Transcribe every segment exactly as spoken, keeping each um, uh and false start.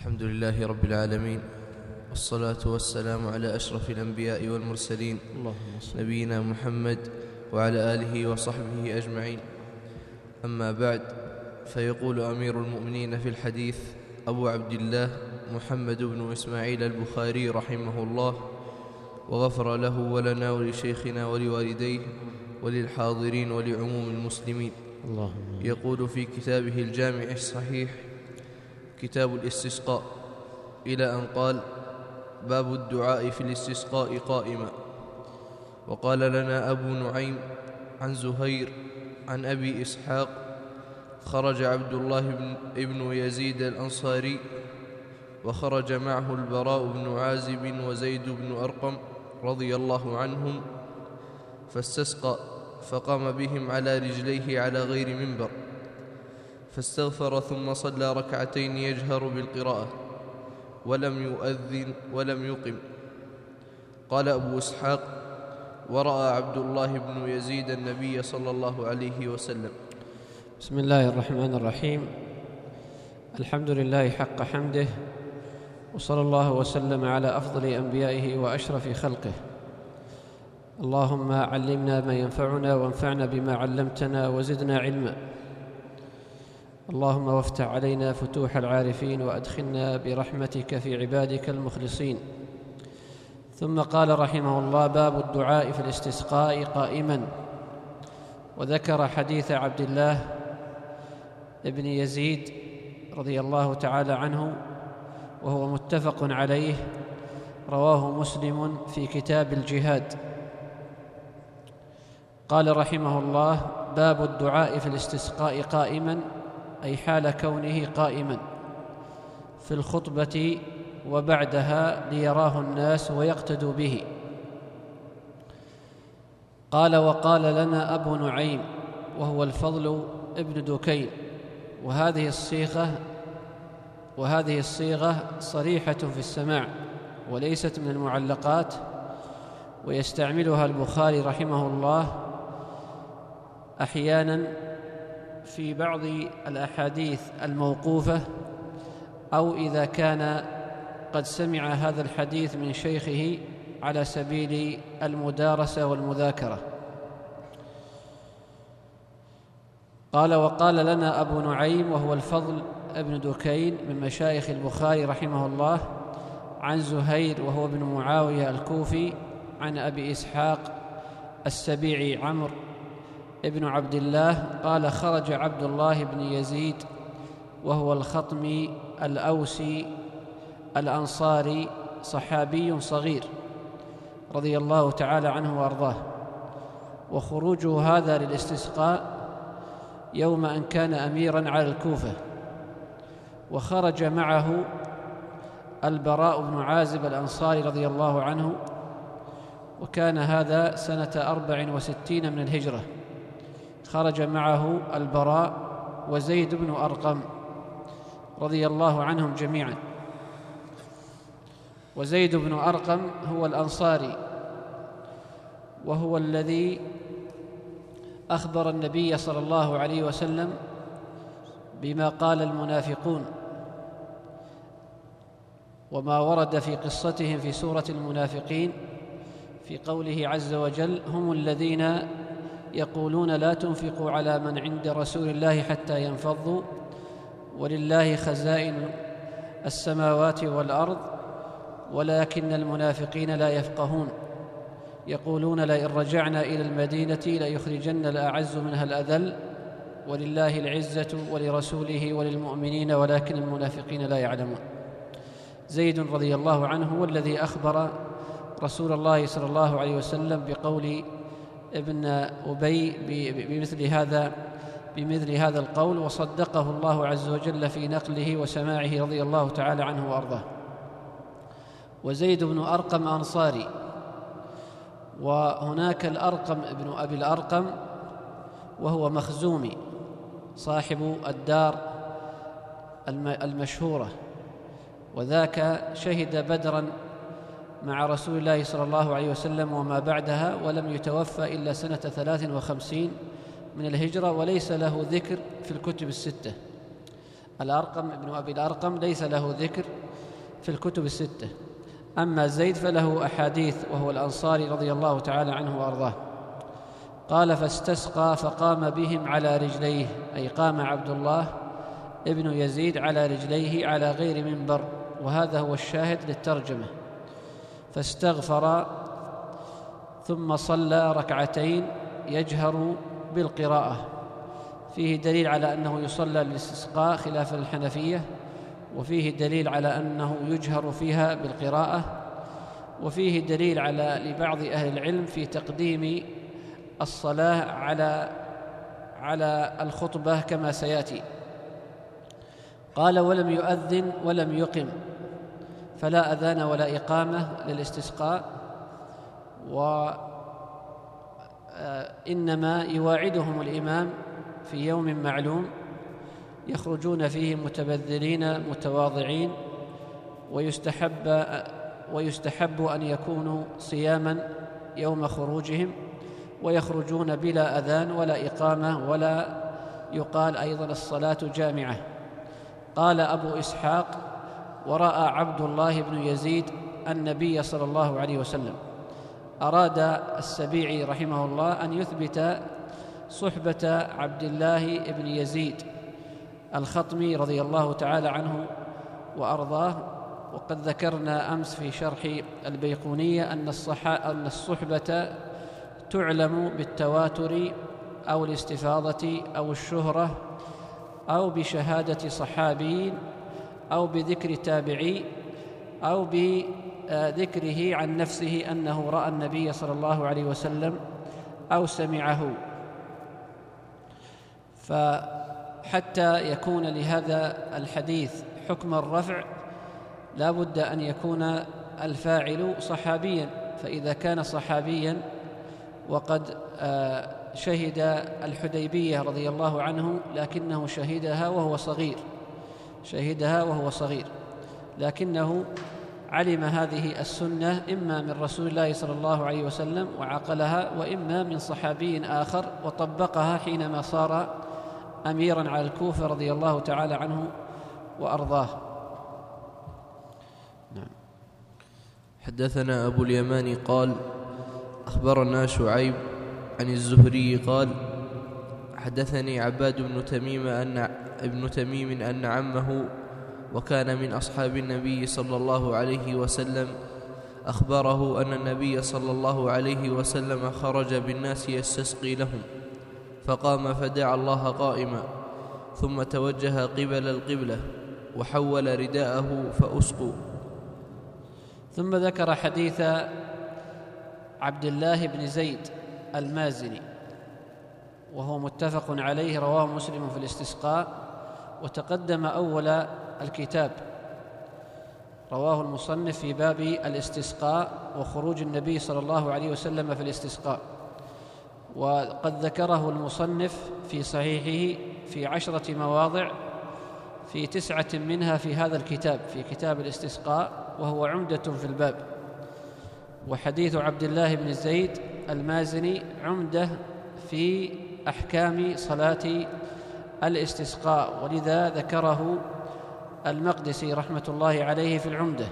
الحمد لله رب العالمين، والصلاة والسلام على أشرف الأنبياء والمرسلين نبينا محمد وعلى آله وصحبه أجمعين. أما بعد، فيقول أمير المؤمنين في الحديث أبو عبد الله محمد بن إسماعيل البخاري رحمه الله، وغفر له ولنا ولشيخنا ولوالديه وللحاضرين ولعموم المسلمين. اللهم. يقول في كتابه الجامع الصحيح كتاب الاستسقاء إلى أن قال: باب الدعاء في الاستسقاء قائما. وقال لنا أبو نعيم عن زهير عن أبي إسحاق: خرج عبد الله بن ابن يزيد الأنصاري، وخرج معه البراء بن عازب وزيد بن أرقم رضي الله عنهم، فاستسقى، فقام بهم على رجليه على غير منبر، فاستغفر ثم صلى ركعتين يجهر بالقراءة، ولم يؤذن ولم يقم. قال أبو إسحاق: ورأى عبد الله بن يزيد النبي صلى الله عليه وسلم. بسم الله الرحمن الرحيم. الحمد لله حق حمده، وصلى الله وسلم على أفضل أنبيائه وأشرف خلقه. اللهم علمنا ما ينفعنا، وانفعنا بما علمتنا، وزدنا علما. اللهم وافتح علينا فتوح العارفين، وأدخلنا برحمتك في عبادك المخلصين. ثم قال رحمه الله: باب الدعاء في الاستسقاء قائما. وذكر حديث عبد الله ابن يزيد رضي الله تعالى عنه، وهو متفق عليه، رواه مسلم في كتاب الجهاد. قال رحمه الله: باب الدعاء في الاستسقاء قائما، أي حال كونه قائما في الخطبة وبعدها ليراه الناس ويقتدوا به. قال: وقال لنا أبو نعيم، وهو الفضل ابن دكين. وهذه الصيغة وهذه الصيغة صريحة في السماع، وليست من المعلقات، ويستعملها البخاري رحمه الله أحيانا في بعض الأحاديث الموقوفة، أو إذا كان قد سمع هذا الحديث من شيخه على سبيل المدارسة والمذاكرة. قال: وقال لنا أبو نعيم، وهو الفضل ابن دكين من مشايخ البخاري رحمه الله، عن زهير وهو ابن معاوية الكوفي، عن أبي إسحاق السبيعي عمرو ابن عبد الله قال: خرج عبد الله بن يزيد وهو الخطمي الأوسي الأنصاري، صحابي صغير رضي الله تعالى عنه وأرضاه. وخروجه هذا للاستسقاء يوم أن كان أميراً على الكوفة، وخرج معه البراء بن عازب الأنصاري رضي الله عنه، وكان هذا سنة أربع وستين من الهجرة. خرج معه البراء وزيد بن أرقم رضي الله عنهم جميعا. وزيد بن أرقم هو الأنصاري، وهو الذي أخبر النبي صلى الله عليه وسلم بما قال المنافقون، وما ورد في قصتهم في سورة المنافقين في قوله عز وجل: هم الذين يقولون لا تنفقوا على من عند رسول الله حتى ينفضوا، ولله خزائن السماوات والأرض ولكن المنافقين لا يفقهون، يقولون لئن رجعنا إلى المدينة ليخرجن الأعز منها الأذل، ولله العزة ولرسوله وللمؤمنين ولكن المنافقين لا يعلمون. زيد رضي الله عنه هو الذي أخبر رسول الله صلى الله عليه وسلم بقول ابن أبي بمثل هذا بمثل هذا القول، وصدقه الله عز وجل في نقله وسماعه رضي الله تعالى عنه وأرضاه. وزيد بن أرقم أنصاري، وهناك الأرقم ابن أبي الأرقم وهو مخزومي صاحب الدار المشهورة، وذاك شهد بدرا مع رسول الله صلى الله عليه وسلم وما بعدها، ولم يتوفى إلا سنة ثلاث وخمسين من الهجرة، وليس له ذكر في الكتب الستة. الأرقم ابن أبي الأرقم ليس له ذكر في الكتب الستة. أما زيد فله أحاديث، وهو الأنصاري رضي الله تعالى عنه وأرضاه. قال: فاستسقى فقام بهم على رجليه، أي قام عبد الله ابن يزيد على رجليه على غير منبر، وهذا هو الشاهد للترجمة. فاستغفر ثم صلى ركعتين يجهر بالقراءة، فيه دليل على أنه يصلى للاستسقاء خلاف الحنفية، وفيه دليل على أنه يجهر فيها بالقراءة، وفيه دليل على لبعض أهل العلم في تقديم الصلاة على على الخطبة كما سيأتي. قال: ولم يؤذن ولم يقم، فلا أذان ولا إقامة للاستسقاء، وإنما يواعدهم الإمام في يوم معلوم يخرجون فيه متبذلين متواضعين، ويستحب ويستحب أن يكونوا صياما يوم خروجهم، ويخرجون بلا أذان ولا إقامة، ولا يقال أيضا الصلاة جامعة. قال أبو إسحاق: ورأى عبد الله بن يزيد النبي صلى الله عليه وسلم. أراد السبيعي رحمه الله أن يثبت صحبة عبد الله بن يزيد الخطمي رضي الله تعالى عنه وأرضاه. وقد ذكرنا أمس في شرح البيقونية أن أن الصحبة تعلم بالتواتر أو الاستفاضة أو الشهرة أو بشهادة صحابي أو بذكر تابعي أو بذكره عن نفسه أنه رأى النبي صلى الله عليه وسلم أو سمعه. فحتى يكون لهذا الحديث حكم الرفع لا بد أن يكون الفاعل صحابيا، فإذا كان صحابيا وقد شهد الحديبية رضي الله عنه لكنه شهدها وهو صغير شهدها وهو صغير لكنه علم هذه السنة إما من رسول الله صلى الله عليه وسلم وعقلها، وإما من صحابي آخر وطبقها حينما صار أميراً على الكوفة رضي الله تعالى عنه وأرضاه. نعم. حدثنا أبو اليمان قال: أخبرنا شعيب عن الزهري قال: حدثني عباد بن تميم أن ابن تميم أن عمه وكان من أصحاب النبي صلى الله عليه وسلم أخبره أن النبي صلى الله عليه وسلم خرج بالناس يستسقي لهم، فقام فدعا الله قائما، ثم توجه قبل القبلة وحول رداءه فأسقوا. ثم ذكر حديث عبد الله بن زيد المازني، وهو متفق عليه، رواه مسلم في الاستسقاء، وتقدم أول الكتاب، رواه المصنف في باب الاستسقاء وخروج النبي صلى الله عليه وسلم في الاستسقاء، وقد ذكره المصنف في صحيحه في عشرة مواضع، في تسعة منها في هذا الكتاب، في كتاب الاستسقاء، وهو عمدة في الباب. وحديث عبد الله بن زيد المازني عمدة في أحكام صلاة الاستسقاء، ولذا ذكره المقدسي رحمة الله عليه في العمدة.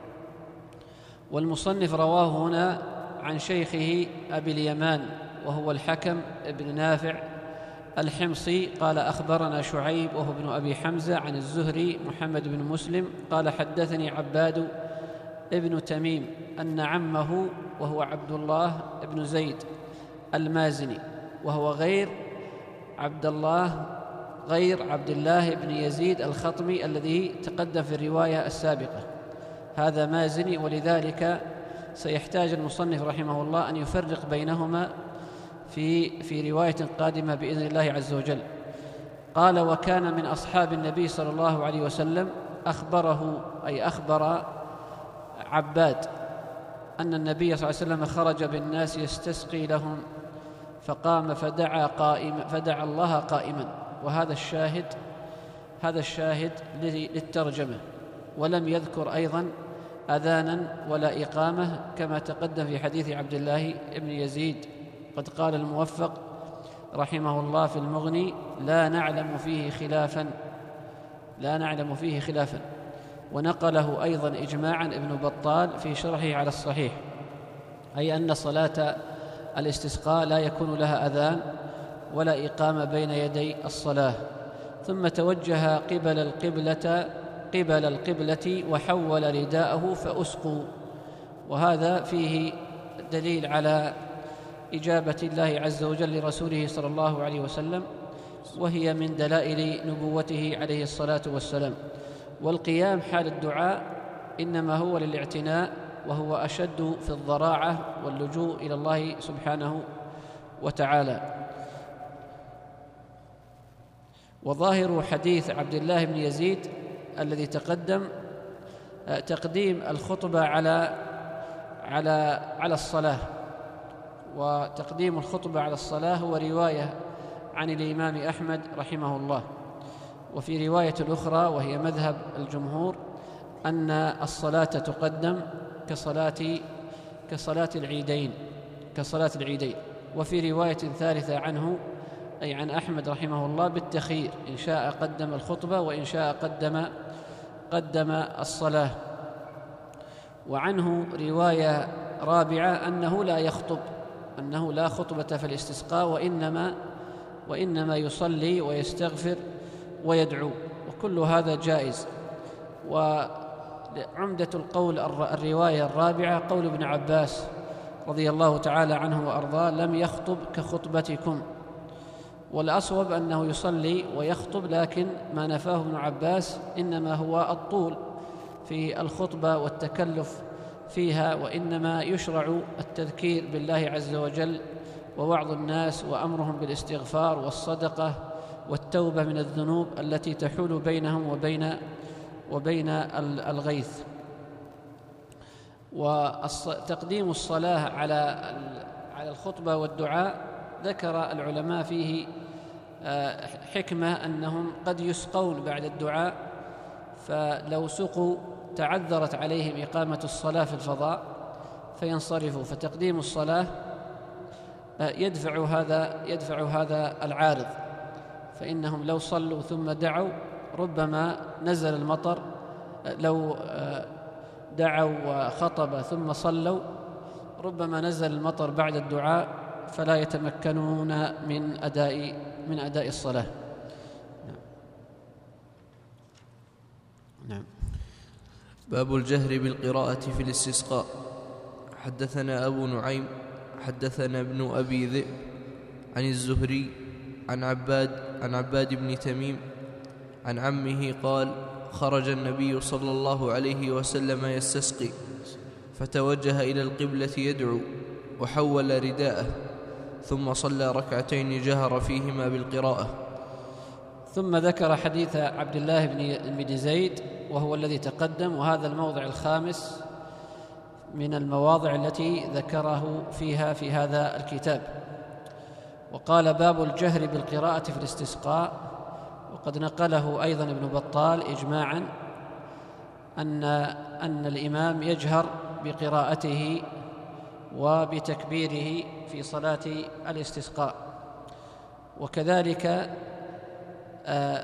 والمصنف رواه هنا عن شيخه أبي اليمان وهو الحكم بن نافع الحمصي قال: أخبرنا شعيب وهو ابن أبي حمزة عن الزهري محمد بن مسلم قال: حدثني عباد ابن تميم أن عمه وهو عبد الله بن زيد المازني، وهو غير عبد الله غير عبد الله بن يزيد الخطمي الذي تقدم في الرواية السابقة، هذا مازني، ولذلك سيحتاج المصنف رحمه الله أن يفرق بينهما في في رواية قادمة بإذن الله عز وجل. قال: وكان من أصحاب النبي صلى الله عليه وسلم، أخبره أي أخبر عباد أن النبي صلى الله عليه وسلم خرج بالناس يستسقي لهم، فقام فدعا قائما فدعا الله قائما، وهذا الشاهد هذا الشاهد للترجمة، ولم يذكر أيضا أذانا ولا إقامة كما تقدم في حديث عبد الله بن يزيد. قد قال الموفق رحمه الله في المغني: لا نعلم فيه خلافا لا نعلم فيه خلافا. ونقله أيضا إجماعا ابن بطال في شرحه على الصحيح، أي أن صلاة الاستسقاء لا يكون لها أذان ولا إقامة بين يدي الصلاة. ثم توجه قبل القبلة قبل القبلة وحول رداءه فأسقوا. وهذا فيه دليل على إجابة الله عز وجل لرسوله صلى الله عليه وسلم، وهي من دلائل نبوته عليه الصلاة والسلام. والقيام حال الدعاء إنما هو للاعتناء، وهو أشد في الضراعة واللجوء إلى الله سبحانه وتعالى. وظاهر حديث عبد الله بن يزيد الذي تقدم تقديم الخطبة على على على الصلاة، وتقديم الخطبة على الصلاة هو رواية عن الإمام أحمد رحمه الله. وفي رواية أخرى وهي مذهب الجمهور أن الصلاة تقدم كصلاة كصلاة العيدين كصلاة العيدين. وفي رواية ثالثة عنه أي عن أحمد رحمه الله بالتخيير، إن شاء قدم الخطبة وإن شاء قدم قدم الصلاة. وعنه رواية رابعة أنه لا يخطب، أنه لا خطبة في الاستسقاء، وإنما وإنما يصلي ويستغفر ويدعو، وكل هذا جائز. وعمدة القول الرواية الرابعة قول ابن عباس رضي الله تعالى عنه وأرضاه: لم يخطب كخطبتكم. والأصوب أنه يصلي ويخطب، لكن ما نفاه ابن عباس إنما هو الطول في الخطبة والتكلف فيها، وإنما يشرع التذكير بالله عز وجل ووعظ الناس وأمرهم بالاستغفار والصدقة والتوبة من الذنوب التي تحول بينهم وبين وبين الغيث. وتقديم الصلاة على على الخطبة والدعاء ذكر العلماء فيه حكمة أنهم قد يسقون بعد الدعاء، فلو سقوا تعذرت عليهم إقامة الصلاة في الفضاء فينصرفوا، فتقديم الصلاة يدفع هذا يدفع هذا العارض. فإنهم لو صلوا ثم دعوا ربما نزل المطر، لو دعوا وخطب ثم صلوا ربما نزل المطر بعد الدعاء فلا يتمكنون من أداء من أداء الصلاة. نعم. باب الجهر بالقراءة في الاستسقاء. حدثنا أبو نعيم حدثنا ابن أبي ذئب عن الزهري عن عباد عن عباد بن تميم عن عمه قال: خرج النبي صلى الله عليه وسلم يستسقي، فتوجه إلى القبلة يدعو، وحول رداءه، ثم صلى ركعتين جهر فيهما بالقراءة. ثم ذكر حديث عبد الله بن زيد وهو الذي تقدم، وهذا الموضع الخامس من المواضع التي ذكره فيها في هذا الكتاب. وقال: باب الجهر بالقراءة في الاستسقاء. وقد نقله أيضا ابن بطال إجماعا أن أن الإمام يجهر بقراءته وبتكبيره في صلاة الاستسقاء. وكذلك آه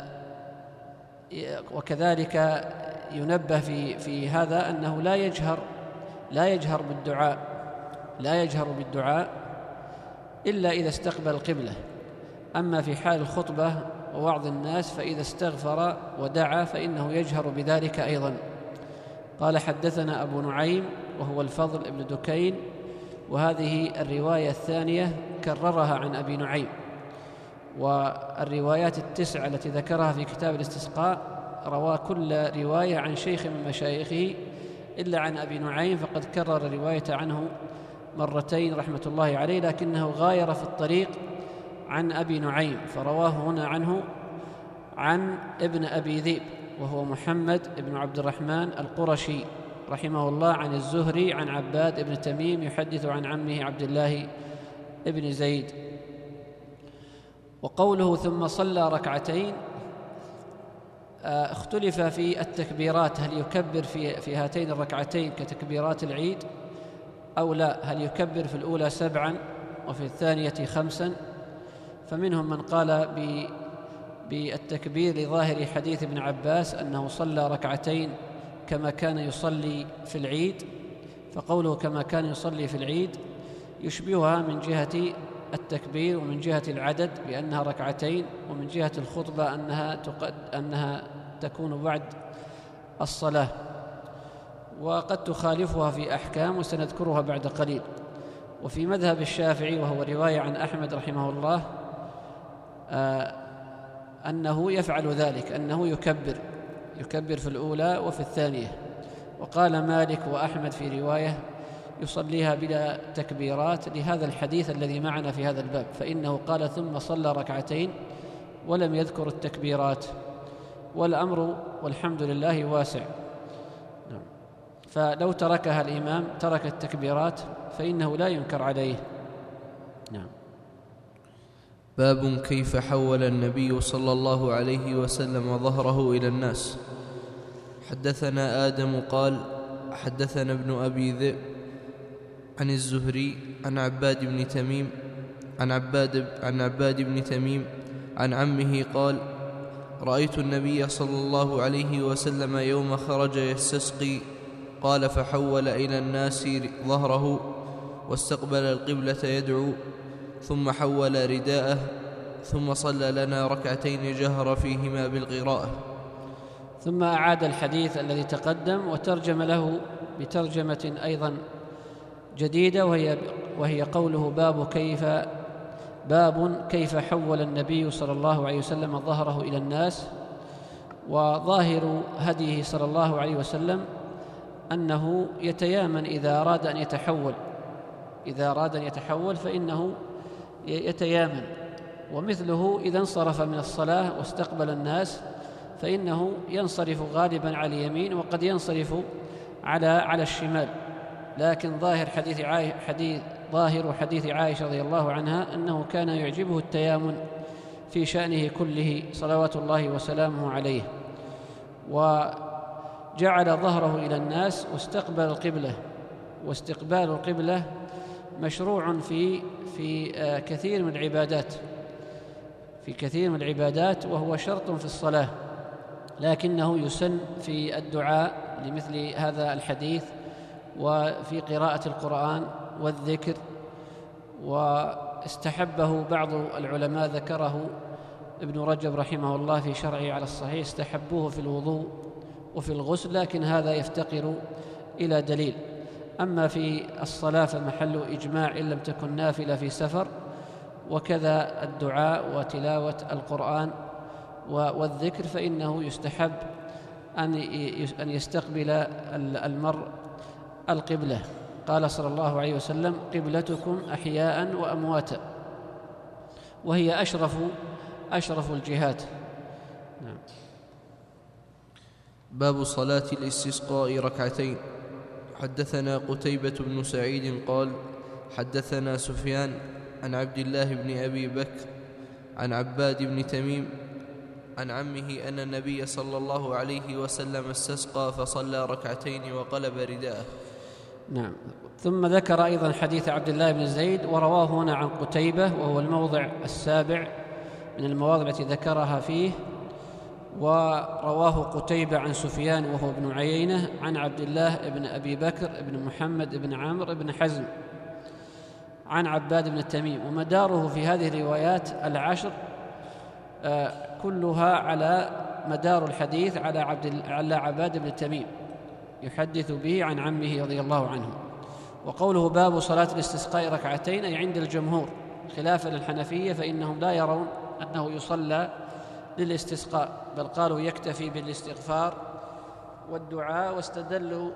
وكذلك ينبه في في هذا أنه لا يجهر لا يجهر بالدعاء لا يجهر بالدعاء إلا إذا استقبل القبلة. أما في حال الخطبة ووعظ الناس فإذا استغفر ودعا فإنه يجهر بذلك أيضا. قال: حدثنا أبو نعيم وهو الفضل بن دكين، وهذه الرواية الثانية كررها عن أبي نعيم. والروايات التسع التي ذكرها في كتاب الاستسقاء روى كل رواية عن شيخ من مشايخه إلا عن أبي نعيم، فقد كرر الرواية عنه مرتين رحمة الله عليه، لكنه غاير في الطريق عن أبي نعيم، فرواه هنا عنه عن ابن أبي ذئب وهو محمد بن عبد الرحمن القرشي رحمه الله عن الزهري عن عباد بن تميم يحدث عن عمه عبد الله بن زيد. وقوله ثم صلى ركعتين اختلف في التكبيرات، هل يكبر في في هاتين الركعتين كتكبيرات العيد أو لا؟ هل يكبر في الأولى سبعا وفي الثانية خمسا؟ فمنهم من قال بالتكبير لظاهر حديث ابن عباس أنه صلى ركعتين كما كان يصلي في العيد، فقوله كما كان يصلي في العيد يشبهها من جهة التكبير ومن جهة العدد بأنها ركعتين، ومن جهة الخطبة أنها, تقد أنها تكون بعد الصلاة، وقد تخالفها في أحكام وسنذكرها بعد قليل. وفي مذهب الشافعي وهو رواية عن أحمد رحمه الله آه أنه يفعل ذلك، أنه يكبر يكبر في الأولى وفي الثانية. وقال مالك وأحمد في رواية يصليها بلا تكبيرات لهذا الحديث الذي معنا في هذا الباب، فإنه قال ثم صلى ركعتين ولم يذكر التكبيرات، والأمر والحمد لله واسع. فلو تركها الإمام ترك التكبيرات فإنه لا ينكر عليه. نعم. باب كيف حول النبي صلى الله عليه وسلم ظهره إلى الناس. حدثنا آدم قال حدثنا ابن أبي ذئب عن الزهري عن عباد بن تميم عن عباد, عن عباد بن تميم عن عمه قال رأيت النبي صلى الله عليه وسلم يوم خرج يستسقي قال فحول إلى الناس ظهره واستقبل القبلة يدعو ثم حول رداءه ثم صلى لنا ركعتين جهر فيهما بالقراءة. ثم أعاد الحديث الذي تقدم وترجم له بترجمة أيضا جديدة، وهي, وهي قوله باب كيف باب كيف حول النبي صلى الله عليه وسلم ظهره إلى الناس. وظاهر هديه صلى الله عليه وسلم أنه يتيامن إذا أراد أن يتحول إذا أراد أن يتحول فإنه يتيامن، ومثله إذا انصرف من الصلاة واستقبل الناس فإنه ينصرف غالبا على اليمين وقد ينصرف على على الشمال. لكن ظاهر حديث عائشة حديث ظاهر حديث عائشة رضي الله عنها أنه كان يعجبه التيامن في شأنه كله صلوات الله وسلامه عليه، وجعل ظهره إلى الناس واستقبل القبلة. واستقبال القبلة مشروع في في كثير من العبادات في كثير من العبادات وهو شرط في الصلاة، لكنه يسن في الدعاء لمثل هذا الحديث، وفي قراءة القرآن والذكر. واستحبه بعض العلماء ذكره ابن رجب رحمه الله في شرعه على الصحيح، استحبوه في الوضوء وفي الغسل، لكن هذا يفتقر إلى دليل. أما في الصلاة فمحل إجماع إن لم تكن نافلة في سفر، وكذا الدعاء وتلاوة القرآن والذكر فإنه يستحب أن يستقبل المرء القبلة. قال صلى الله عليه وسلم قبلتكم أحياء وأمواتا، وهي أشرف أشرف الجهات. نعم. باب صلاة الاستسقاء ركعتين. حدثنا قتيبة بن سعيد قال حدثنا سفيان عن عبد الله بن أبي بكر عن عباد بن تميم عن عمه أن النبي صلى الله عليه وسلم استسقى فصلى ركعتين وقلب رداءه. نعم. ثم ذكر أيضا حديث عبد الله بن زيد، ورواه هنا عن قتيبة، وهو الموضع السابع من المواضع التي ذكرها فيه. ورواه قتيبة عن سفيان وهو ابن عيينة عن عبد الله بن أبي بكر بن محمد بن عمرو بن حزم عن عباد بن تميم. ومداره في هذه الروايات العشر آه كلها على مدار الحديث على عبد على عباد بن تميم يحدث به عن عمه رضي الله عنه. وقوله باب صلاة الاستسقاء ركعتين أي عند الجمهور، خلافا للحنفية فإنهم لا يرون أنه يصلى للاستسقاء، بل قالوا يكتفي بالاستغفار والدعاء. واستدلوا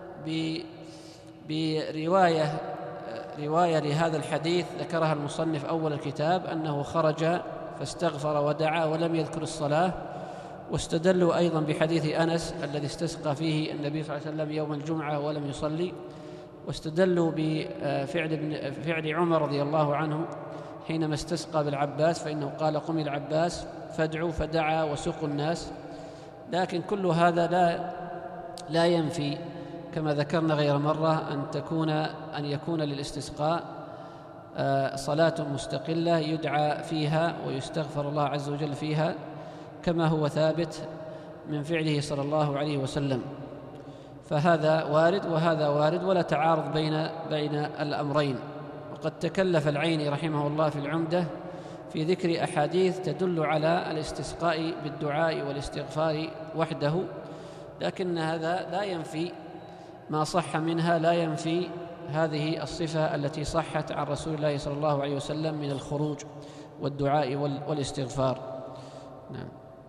برواية رواية لهذا الحديث ذكرها المصنف أول الكتاب أنه خرج فاستغفر ودعا ولم يذكر الصلاة. واستدلوا أيضا بحديث أنس الذي استسقى فيه النبي صلى الله عليه وسلم يوم الجمعة ولم يصلي. واستدلوا بفعل فعل عمر رضي الله عنه حينما استسقى بالعباس، فإنه قال قم العباس فادعوا، فدعا وسقوا الناس. لكن كل هذا لا لا ينفي كما ذكرنا غير مرة أن تكون أن يكون للاستسقاء صلاة مستقلة يدعى فيها ويستغفر الله عز وجل فيها، كما هو ثابت من فعله صلى الله عليه وسلم. فهذا وارد وهذا وارد، ولا تعارض بين بين الأمرين. وقد تكلف العيني رحمه الله في العمدة في ذكر أحاديث تدل على الاستسقاء بالدعاء والاستغفار وحده، لكن هذا لا ينفي ما صح منها، لا ينفي هذه الصفة التي صحت عن رسول الله صلى الله عليه وسلم من الخروج والدعاء والاستغفار. نعم.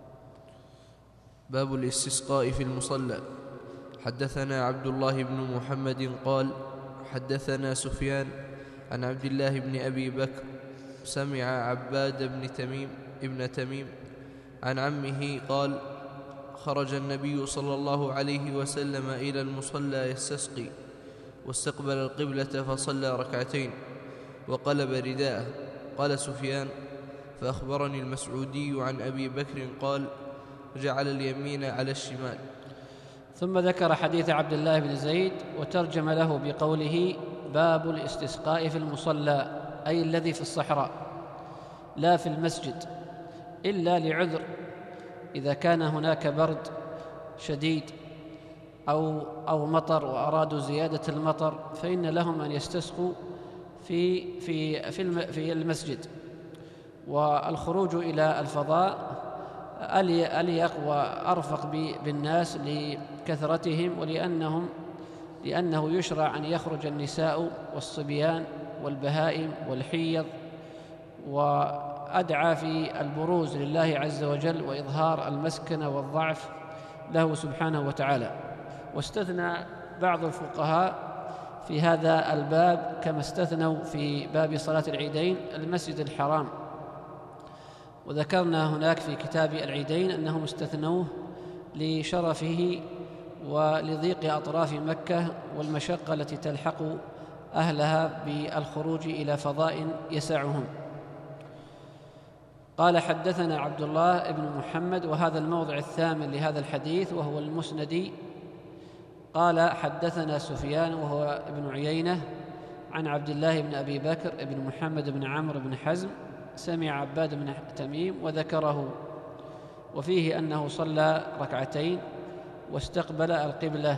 باب الاستسقاء في المصلى. حدثنا عبد الله بن محمد قال حدثنا سفيان عن عبد الله بن أبي بكر سمع عباد بن تميم ابن تميم عن عمه قال خرج النبي صلى الله عليه وسلم إلى المصلى يستسقي، واستقبل القبلة فصلى ركعتين وقلب رداءه. قال سفيان: فأخبرني المسعودي عن أبي بكر قال: جعل اليمين على الشمال. ثم ذكر حديث عبد الله بن زيد وترجم له بقوله: باب الاستسقاء في المصلى، أي الذي في الصحراء لا في المسجد، إلا لعذر، إذا كان هناك برد شديد أو أو مطر وأرادوا زيادة المطر، فإن لهم أن يستسقوا في في في في المسجد. والخروج إلى الفضاء أليق وأرفق بالناس لكثرتهم، ولأنهم لأنه يشرع أن يخرج النساء والصبيان والبهائم والحيض، وأدعى في البروز لله عز وجل وإظهار المسكنة والضعف له سبحانه وتعالى. واستثنى بعض الفقهاء في هذا الباب كما استثنوا في باب صلاة العيدين المسجد الحرام، وذكرنا هناك في كتاب العيدين أنهم استثنوه لشرفه ولضيق أطراف مكة والمشقة التي تلحق أهلها بالخروج إلى فضاء يسعهم. قال: حدثنا عبد الله بن محمد، وهذا الموضع الثامن لهذا الحديث وهو المسندي. قال: حدثنا سفيان وهو ابن عيينة عن عبد الله بن أبي بكر بن محمد بن عمرو بن حزم سمع عباد بن تميم وذكره، وفيه أنه صلى ركعتين واستقبل القبلة.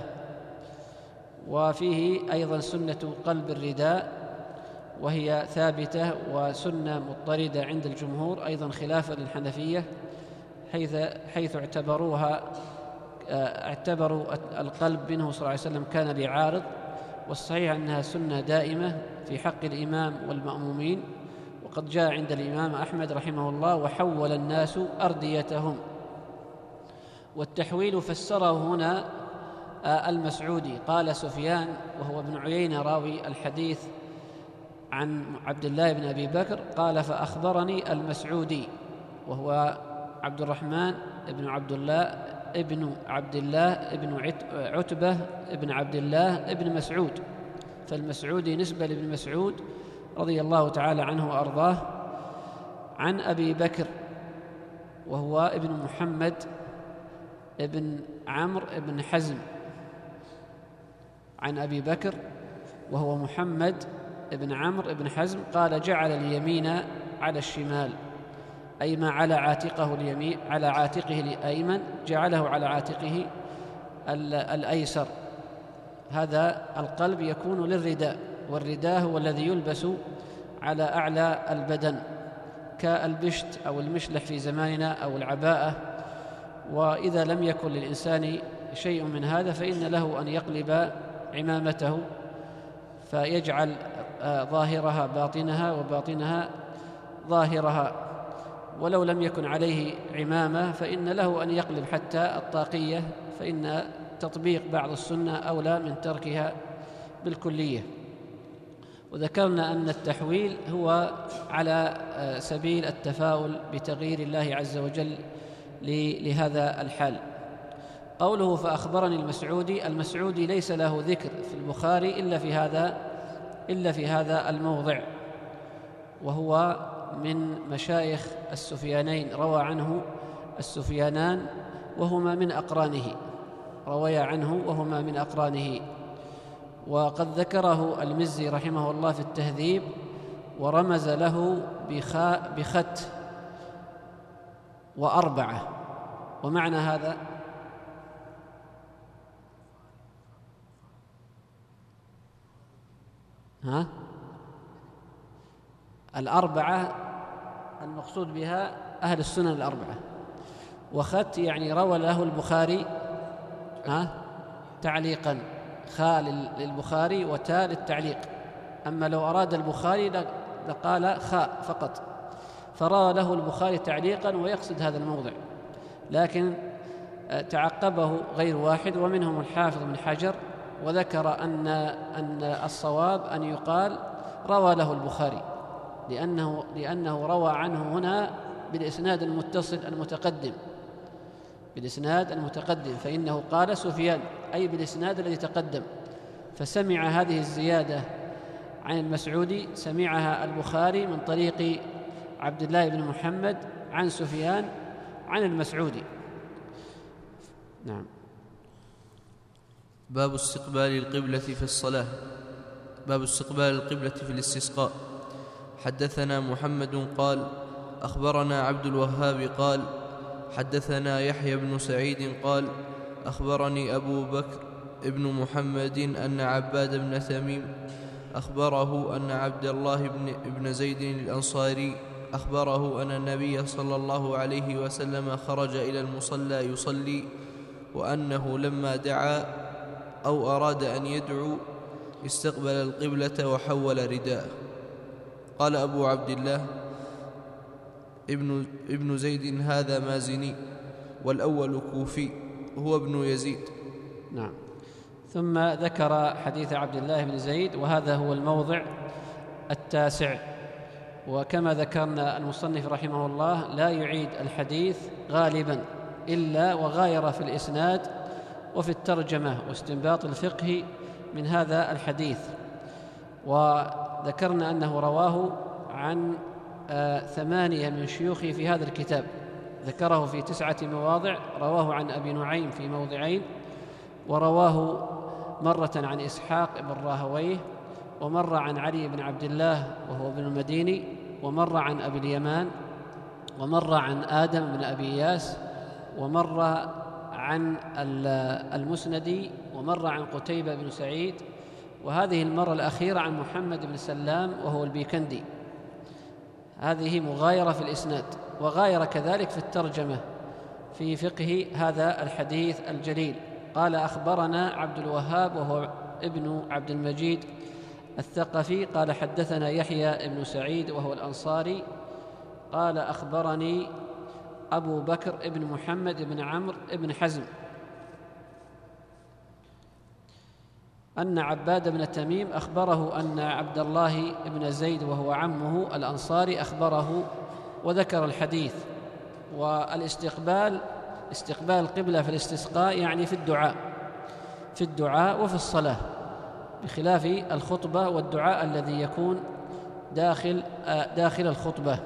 وفيه أيضا سنة قلب الرداء، وهي ثابتة وسنة مضطردة عند الجمهور أيضا خلافا للحنفية، حيث حيث اعتبروها اعتبروا القلب منه صلى الله عليه وسلم كان لعارض، والصحيح أنها سنة دائمة في حق الإمام والمأمومين. وقد جاء عند الإمام أحمد رحمه الله: وحول الناس أرديتهم. والتحويل فسره هنا المسعودي. قال سفيان وهو ابن عيينة راوي الحديث عن عبد الله بن أبي بكر قال: فأخبرني المسعودي وهو عبد الرحمن ابن عبد الله ابن عبد الله ابن عتبة ابن عبد الله ابن مسعود، فالمسعودي نسبة لابن مسعود رضي الله تعالى عنه وأرضاه، عن أبي بكر وهو ابن محمد ابن عمرو ابن حزم، عن أبي بكر وهو محمد ابن عمرو ابن حزم قال: جعل اليمين على الشمال، أي ما على عاتقه اليمين على عاتقه الأيمن جعله على عاتقه الأيسر. هذا القلب يكون للرداء، والرداء هو الذي يلبس على أعلى البدن كالبشت أو المشلح في زماننا أو العباءة. وإذا لم يكن للإنسان شيء من هذا فإن له أن يقلب عمامته فيجعل ظاهرها باطنها وباطنها ظاهرها، ولو لم يكن عليه عمامة فإن له أن يقلب حتى الطاقية، فإن تطبيق بعض السنة أولى من تركها بالكلية. وذكرنا أن التحويل هو على سبيل التفاؤل بتغيير الله عز وجل لهذا الحال. قوله: فأخبرني المسعودي، المسعودي ليس له ذكر في البخاري إلا في هذا إلا في هذا الموضع، وهو من مشايخ السفيانين، روى عنه السفيانان وهما من أقرانه، روي عنه وهما من أقرانه. وقد ذكره المزي رحمه الله في التهذيب ورمز له بخت وأربعة، ومعنى هذا ها الأربعة المقصود بها أهل السنن الأربعة، وخت يعني روى له البخاري ها تعليقا، خاء للبخاري وتاء للتعليق، أما لو أراد البخاري لقال خاء فقط، فروى له البخاري تعليقا ويقصد هذا الموضع، لكن تعقبه غير واحد ومنهم الحافظ بن حجر، وذكر أن أن الصواب أن يقال روى له البخاري، لأنه لأنه روى عنه هنا بالإسناد المتصل المتقدم، بالإسناد المتقدم، فإنه قال سفيان أي بالإسناد الذي تقدم، فسمع هذه الزيادة عن المسعودي، سمعها البخاري من طريق عبد الله بن محمد عن سفيان عن المسعودي. نعم. باب استقبال القبلة في الصلاة. باب استقبال القبلة في الاستسقاء. حدثنا محمد قال أخبرنا عبد الوهاب قال حدثنا يحيى بن سعيد قال أخبرني أبو بكر ابن محمد أن عباد بن تميم أخبره أن عبد الله بن, بن زيد الأنصاري أخبره أن النبي صلى الله عليه وسلم خرج إلى المصلى يصلي، وأنه لما دعا أو أراد أن يدعو استقبل القبلة وحول رداءه. قال أبو عبد الله ابن, ابن زيد هذا مازني، والأول كوفي هو ابن يزيد. نعم. ثم ذكر حديث عبد الله بن زيد، وهذا هو الموضع التاسع، وكما ذكرنا المصنف رحمه الله لا يعيد الحديث غالبا إلا وغاير في الإسناد وفي الترجمة واستنباط الفقه من هذا الحديث. وذكرنا أنه رواه عن آه ثمانية من شيوخه في هذا الكتاب، ذكره في تسعة مواضع، رواه عن أبي نعيم في موضعين، ورواه مرة عن إسحاق بن راهويه، ومر عن علي بن عبد الله وهو ابن المديني، ومر عن أبي اليمان، ومر عن آدم بن أبي إياس، ومر عن المسندي، ومر عن قتيبة بن سعيد، وهذه المرة الأخيرة عن محمد بن سلام وهو البيكندي. هذه مغايرة في الإسناد، وغاير كذلك في الترجمة في فقه هذا الحديث الجليل. قال أخبرنا عبد الوهاب وهو ابن عبد المجيد الثقفي قال حدثنا يحيى بن سعيد وهو الأنصاري قال أخبرني أبو بكر ابن محمد بن عمرو بن حزم أن عباد بن تميم أخبره أن عبد الله بن زيد وهو عمه الأنصاري أخبره، وذكر الحديث. والاستقبال استقبال القبلة في الاستسقاء يعني في الدعاء في الدعاء وفي الصلاة، بخلاف الخطبة والدعاء الذي يكون داخل داخل الخطبة.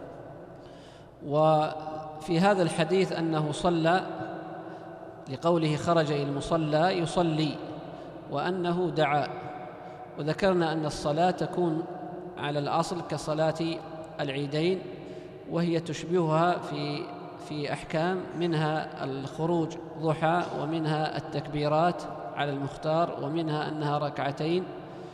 وفي هذا الحديث أنه صلى لقوله خرج إلى المصلى يصلي، وأنه دعا. وذكرنا أن الصلاة تكون على الأصل كصلاة العيدين، وهي تشبهها في في أحكام، منها الخروج ضحى، ومنها التكبيرات على المختار، ومنها أنها ركعتين،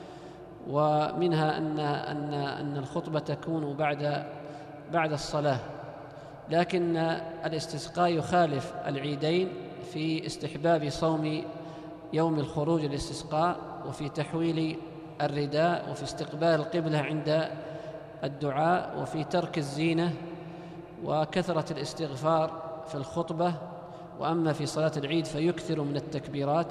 ومنها أن أن أن الخطبة تكون بعد بعد الصلاة. لكن الاستسقاء يخالف العيدين في استحباب صوم يوم الخروج للاستسقاء، وفي تحويل الرداء، وفي استقبال القبلة عند الدعاء، وفي ترك الزينة، وكثرة الاستغفار في الخطبة. وأما في صلاة العيد فيكثر من التكبيرات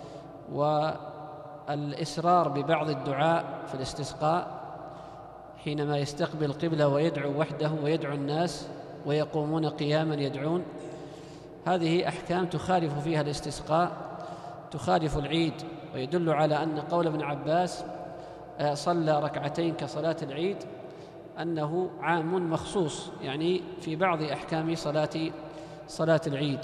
والإسرار ببعض الدعاء في الاستسقاء حينما يستقبل القبلة ويدعو وحده ويدعو الناس ويقومون قياما يدعون. هذه أحكام تخالف فيها الاستسقاء، تخالف العيد، ويدل على أن قول ابن عباس صلى ركعتين كصلاة العيد أنه عام مخصوص، يعني في بعض أحكام صلاة صلاة العيد.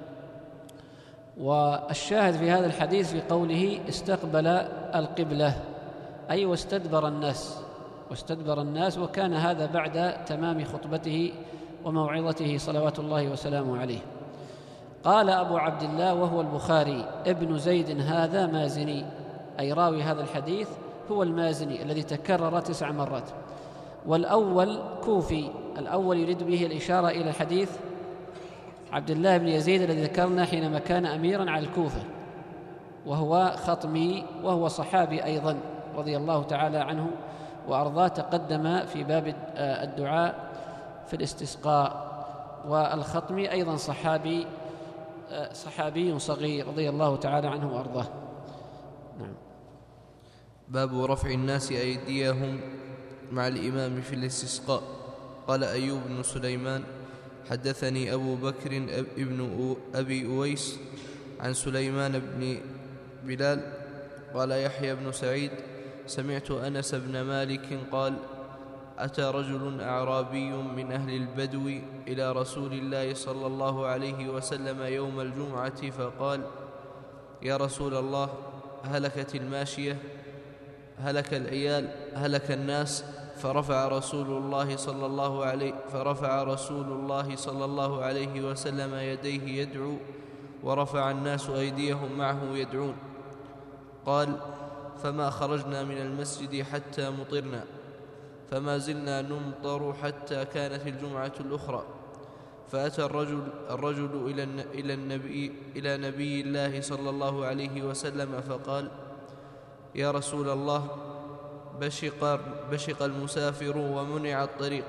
والشاهد في هذا الحديث في قوله استقبل القبلة، أي واستدبر الناس واستدبر الناس وكان هذا بعد تمام خطبته وموعظته صلوات الله وسلامه عليه. قال أبو عبد الله وهو البخاري ابن زيد هذا مازني، أي راوي هذا الحديث هو المازني الذي تكرر تسع مرات. والأول كوفي، الأول يريد به الإشارة إلى الحديث عبد الله بن يزيد الذي ذكرنا حينما كان أميراً على الكوفة، وهو خطمي وهو صحابي أيضاً رضي الله تعالى عنه وأرضاه، تقدم في باب الدعاء في الاستسقاء. والخطمي أيضاً صحابي صحابي صغير رضي الله تعالى عنه وأرضاه. نعم. باب رفع الناس أيديهم مع الإمام في الاستسقاء. قال أيوب بن سليمان حدثني أبو بكر ابن أبي أويس عن سليمان بن بلال قال يحيى بن سعيد سمعت أنس بن مالك قال أتى رجل أعرابي من أهل البدو إلى رسول الله صلى الله عليه وسلم يوم الجمعة فقال يا رسول الله هلكت الماشية، هلك العيال، هلك الناس. فرفع رسول الله صلى الله عليه فرفع رسول الله صلى الله عليه وسلم يديه يدعو، ورفع الناس أيديهم معه يدعون. قال فما خرجنا من المسجد حتى مطرنا، فما زلنا نمطر حتى كانت الجمعة الأخرى. فأتى الرجل, الرجل إلى, إلى, النبي إلى نبي الله صلى الله عليه وسلم فقال يا رسول الله بشق, بشق المسافر ومنع الطريق.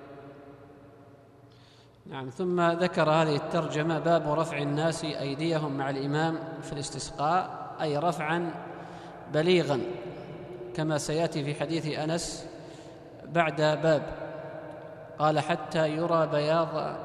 نعم. ثم ذكر هذه الترجمة باب رفع الناس أيديهم مع الإمام في الاستسقاء، أي رفعا بليغا كما سيأتي في حديث أنس بعد باب. قال حتى يرى بياض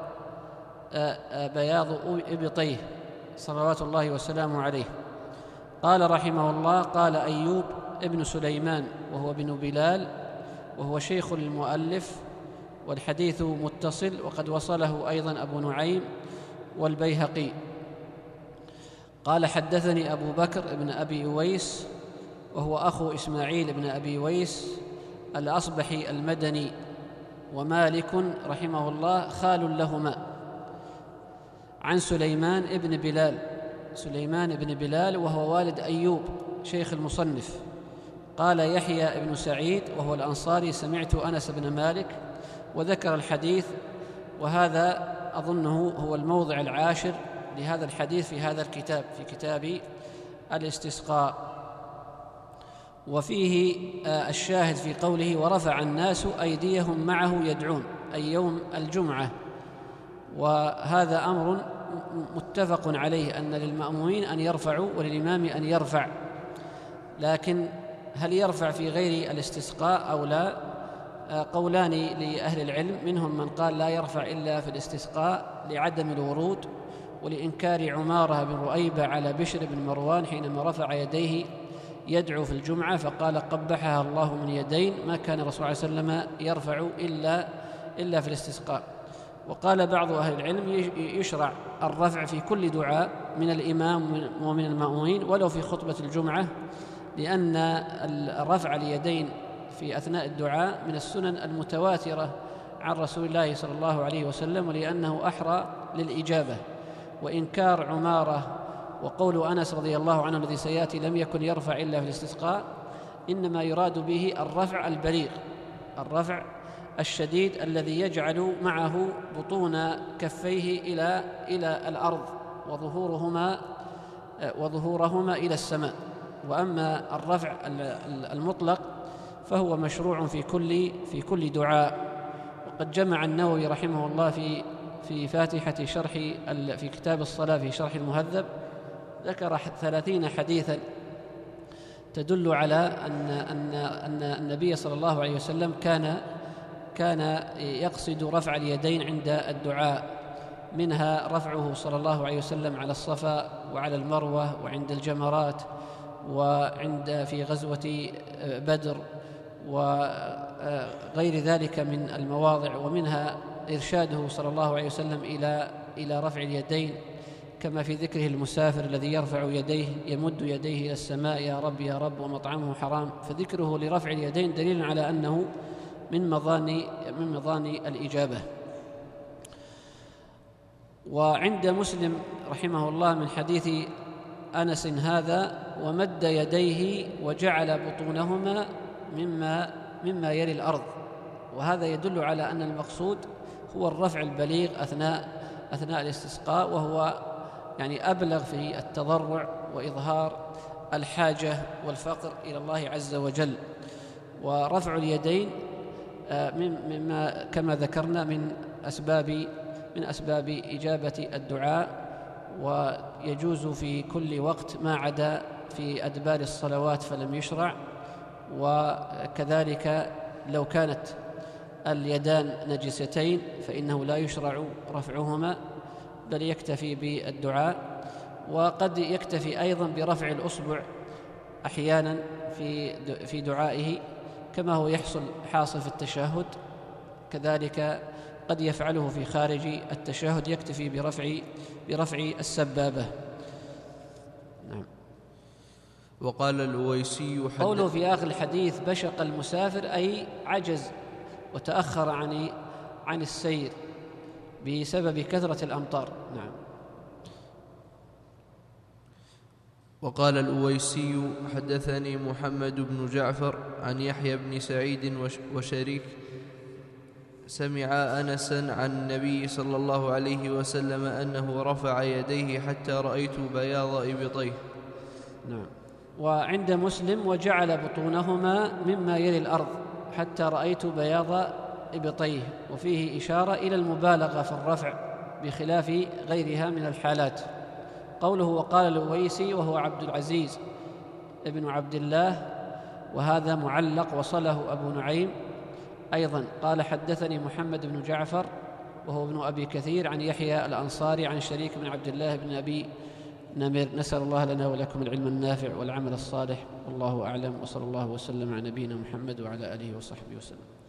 بياض إبطيه صلوات الله وسلامه عليه. قال رحمه الله قال أيوب ابن سليمان وهو ابن بلال وهو شيخ المؤلف، والحديث متصل وقد وصله أيضا أبو نعيم والبيهقي. قال حدثني أبو بكر ابن أبي أويس وهو أخو إسماعيل بن أبي أويس الأصبحي المدني، ومالك رحمه الله خال لهما، عن سليمان ابن بلال سليمان ابن بلال وهو والد أيوب شيخ المصنف. قال يحيى ابن سعيد وهو الأنصاري سمعت أنس بن مالك، وذكر الحديث، وهذا أظنه هو الموضع العاشر لهذا الحديث في هذا الكتاب، في كتاب الاستسقاء. وفيه الشاهد في قوله ورفع الناس أيديهم معه يدعون، أي يوم الجمعة. وهذا أمر متفق عليه أن للمأمومين أن يرفعوا وللإمام أن يرفع، لكن هل يرفع في غير الاستسقاء أو لا؟ قولان لأهل العلم، منهم من قال لا يرفع إلا في الاستسقاء لعدم الورود، ولإنكار عمارة بن رؤيبة على بشر بن مروان حينما رفع يديه يدعو في الجمعة فقال قبحها الله من يدين، ما كان الرسول صلى الله عليه وسلم يرفع إلا, إلا في الاستسقاء. وقال بعض أهل العلم يشرع الرفع في كل دعاء من الإمام ومن المأمومين ولو في خطبة الجمعة، لأن الرفع اليدين في أثناء الدعاء من السنن المتواترة عن رسول الله صلى الله عليه وسلم، ولأنه أحرى للإجابة. وإنكار عمارة وقول أنس رضي الله عنه الذي سيأتي لم يكن يرفع إلا في الاستسقاء، إنما يراد به الرفع البليغ، الرفع الشديد الذي يجعل معه بطون كفيه إلى إلى الأرض وظهورهما وظهورهما إلى السماء. وأما الرفع المطلق فهو مشروع في كل في كل دعاء. وقد جمع النووي رحمه الله في في فاتحة شرح في كتاب الصلاة في شرح المهذب، ذكر ثلاثين حديثا تدل على أن أن أن النبي صلى الله عليه وسلم كان كان يقصد رفع اليدين عند الدعاء، منها رفعه صلى الله عليه وسلم على الصفا وعلى المروة وعند الجمرات وعند في غزوة بدر وغير ذلك من المواضع، ومنها إرشاده صلى الله عليه وسلم إلى إلى رفع اليدين، كما في ذكره المسافر الذي يرفع يديه يمد يديه إلى السماء يا رب يا رب ومطعمه حرام، فذكره لرفع اليدين دليل على أنه من مظاني من مظاني الإجابة. وعند مسلم رحمه الله من حديث أنس هذا: ومد يديه وجعل بطونهما مما مما يلي الأرض. وهذا يدل على أن المقصود هو الرفع البليغ أثناء أثناء الاستسقاء، وهو يعني أبلغ في التضرع وإظهار الحاجة والفقر إلى الله عز وجل. ورفع اليدين مما كما ذكرنا من أسباب من أسباب إجابة الدعاء، ويجوز في كل وقت ما عدا في أدبار الصلوات فلم يشرع. وكذلك لو كانت اليدان نجستين فإنه لا يشرع رفعهما، بل يكتفي بالدعاء. وقد يكتفي أيضا برفع الأصبع أحيانا في في دعائه، كما هو يحصل حاصل في التشهد، كذلك قد يفعله في خارج التشهد، يكتفي برفع برفع السبابة. نعم. وقال الأويسي قوله في آخر الحديث: بشق المسافر، أي عجز وتأخر عن عن السير بسبب كثرة الأمطار. نعم. وقال الأويسي: حدثني محمد بن جعفر عن يحيى بن سعيد وشريك سمع أنسا عن النبي صلى الله عليه وسلم أنه رفع يديه حتى رأيت بياض إبطيه. نعم. وعند مسلم: وجعل بطونهما مما يلي الأرض حتى رأيت بياض إبطيه، وفيه إشارة إلى المبالغة في الرفع بخلاف غيرها من الحالات. قوله: وقال الأويسي، وهو عبد العزيز ابن عبد الله، وهذا معلق وصله أبو نعيم أيضا. قال: حدثني محمد بن جعفر وهو ابن أبي كثير عن يحيى الأنصاري عن شريك بن عبد الله بن أبي نمر. نسأل الله لنا ولكم العلم النافع والعمل الصالح، والله أعلم، وصلى الله وسلم على نبينا محمد وعلى آله وصحبه وسلم.